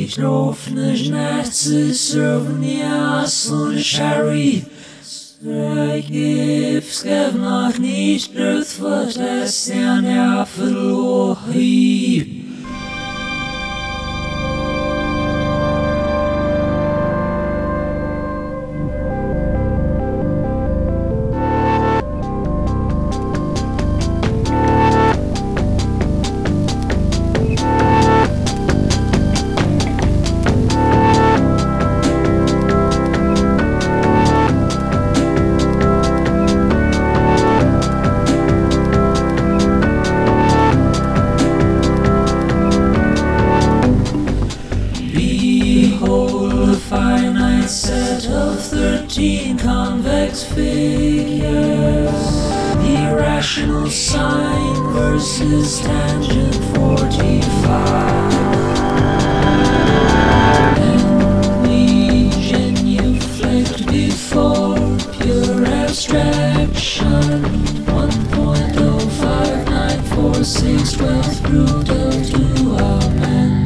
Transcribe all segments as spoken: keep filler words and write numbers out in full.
Tropfne Schnätze Srovnias und Sharif Gif skev nach nicht Ruth wat es an ja verlohi finite set of thirteen convex figures. The irrational sine versus tangent forty-five. And we genuflect before pure abstraction. one point oh five nine four six twelfth root of two amen.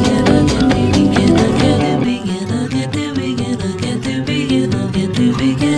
Begin